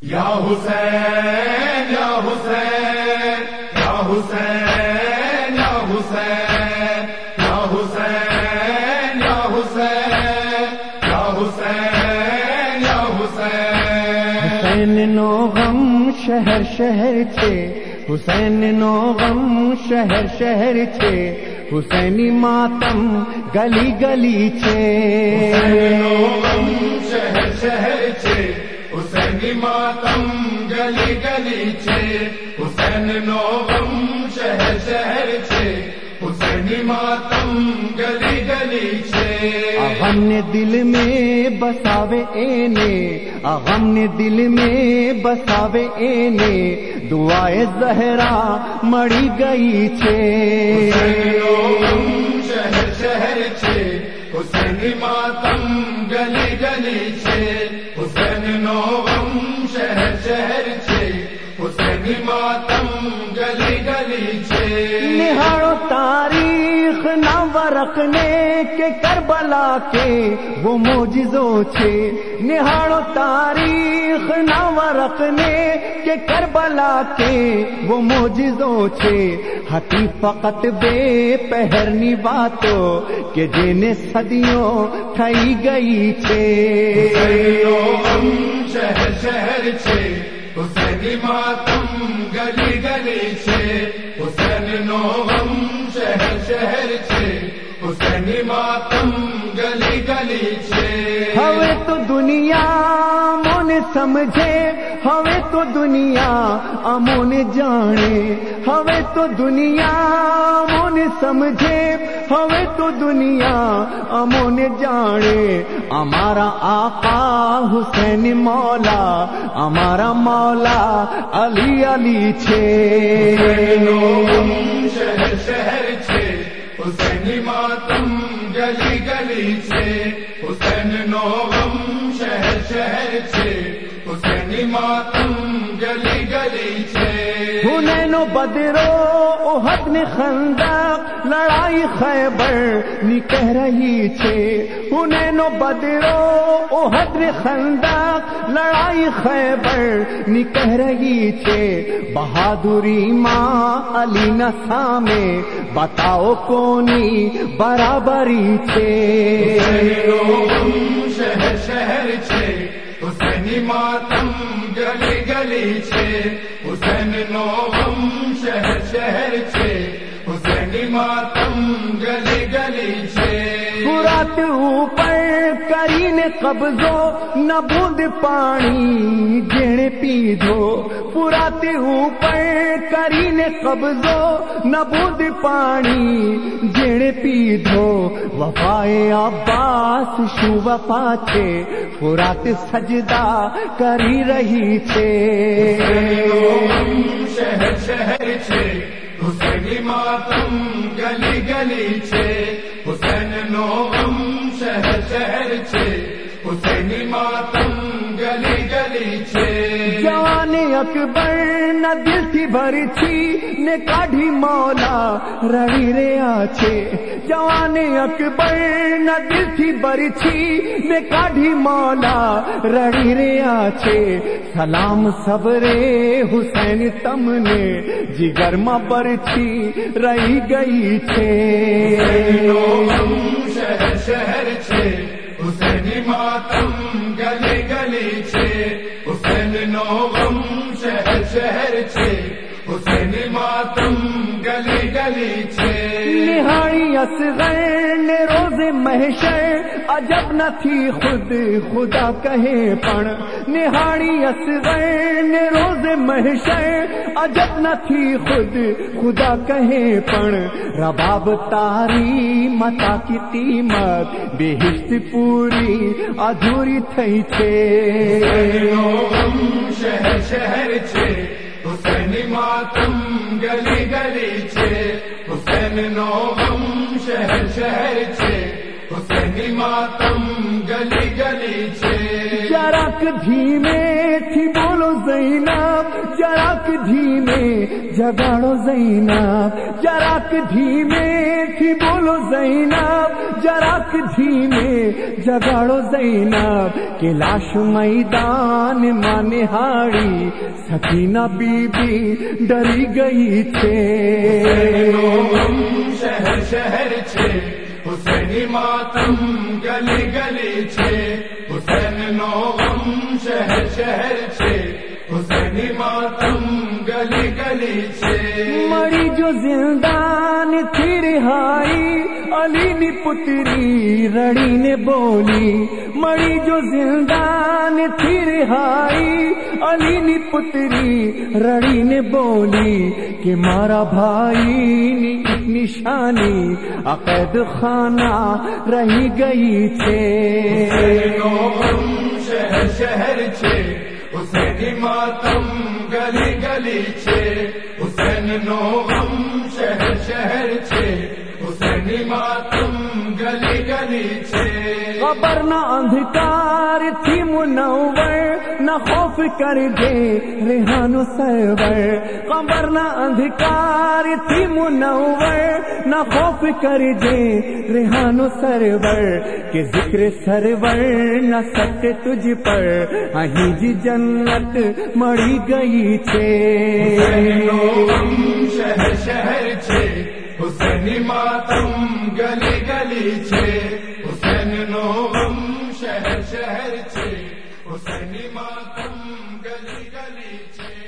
یا حسین یا حسین یا حسین یا حسین یا حسین یا حسین یا حسین یا حسین حسین نو غم شہر شہر چھے حسین نو غم شہر شہر چھے حسینی ماتم گلی گلی چھے حسین نو غم شہر شہر چھے حسینی ماتم گلی گلی چھے حسین نو غم شہر شہر چھے حسینی ماتم گلی گلی چھے غم نے دل میں بساوے اینے غم نے دل میں بساوے اینے دعائے زہرا مڑی گئی چھے حسین نو غم شہر شہر چھے حسینی ماتم گلی گلی چھے حسین نو غم شہر شہر چھے حسینی ماتم گلی گلی چھے نہاڑو تاریخ نہ ورقنے کے کربلا کے وہ معجزوں چھے نہاڑو تاریخ نہ ورقنے کے کربلا کے وہ معجزوں چھے ہتی فقط بے پہرنی باتوں کہ جنہیں صدیوں کھائی گئی چھے حسین نو غم شہر شہر چھے حسینی ماتم گلی گلی چھے حسین نو غم شہر شہر چھے حسینی ماتم گلی گلی چھے ہوے تو دنیا من سمجھے ہوے تو دنیا امون جانے ہوے تو دنیا من سمجھے ہوے تو دنیا امون جانے ہمارا آقا حسین مولا ہمارا مولا علی علی چھے حسین نو غم شہر شہر چھے حسینی ماتم گلی گلی چھے حسین نو غم شہر شہر چھے حسینی ماتم گلی گلی چھے حنین و بدرو احد نے خندق لڑائی خیبر نی کہہ رہی چھے حنین و بدرو احد نے خندق لڑائی خیبر نی کہہ رہی چھے بہادری ماں علی نسا میں بتاؤ کونی برابری چھے حسین نو غم شہر شہر چھے حسینی ماتم گلی گلی چھے حسین نو غم شہر شہر چھے حسینی ماتم گلی گلی چھے فرات اوپر کرین قبضو نہ بوند پانی جڑ پی دھو فرات اوپر کرین قبضو نہ بوند پانی جڑ پی دھو وفائے عباس شو وفا چھے فرات سجدہ کری رہی چھے حسین نو غم شہر شہر چھے حسینی ماتم گلی گلی چھے حسین نو غم شہر شہر چھے حسینی ماتم گلی گلی چھے جوان اکبر نہ دل تھی بھری تھی نے کاڑھی مولا رڑی رے آچھے جوان اکبر نہ دل تھی بھری تھی نے کاڑھی مولا رڑی رے آچھے سلام صبرے حسین تم نے جگر ماں پر تھی رہی گئی چھے حسین نو غم شہر شہر چھے حسینی ماتم گلی گلی چھے حسین نو غم شہر شہر چھے حسینی ماتم گلی گلی چھے نہائی اصغر نے روز محشر عجب نہ تھی خود خدا کہے پڑ نہائی اصغر نے روز محشر عجب نہ تھی خود خدا کہے پڑ رباب تاری متا کی قیمت بہشت پوری ادھوری تھئی چھے حسین نو غم شہر شہر چھے حسینی ماتم گلی گلی چھے حسین نو غم شہر شہر چھے حسینی ماتم گلی گلی چھے جرک دھیمے تھی بولو زینب جراک دھیمے جگاڑو زینب جراک دھیمے تھی بولو زینب جراک دھیمے جگاڑو زینب کہ لاش میدان ماں نہاڑی سکینہ بی بی ڈری گئی تھے شہر شہر چھے حسینی ماتم گلی گلی چھے حسین نو غم شہر شہر چھے حسینی ماتم گلی گلی چھے مری جو زندان تھی رہائی علی نی پتری رڑی نے بولی مری جو زندان تھی رہائی علی نی پتری رڑی نے بولی کہ مارا بھائی نی اتنی شانی عقید خانہ رہی گئی تھے شہر شہر چھے حسینی ماتم گلی گلی چھے حسین نو غم شہر شہر چھے حسینی ماتم گلی گلی چھے قبر نہ اندھکار تھی منور نہ خوف کر دے ریحان و سرور قبر نہ اندھکار تھی منور نہ خوف کر دے ریحان و سرور کہ ذکر سرور نہ سکے تجھ پر اہیں جی جنت مڑی گئی تھے شہر شہر چھے حسینی ماتم گلی گلی چھے حسین نو غم شہر شہر چھے حسینی ماتم گلی گلی چھے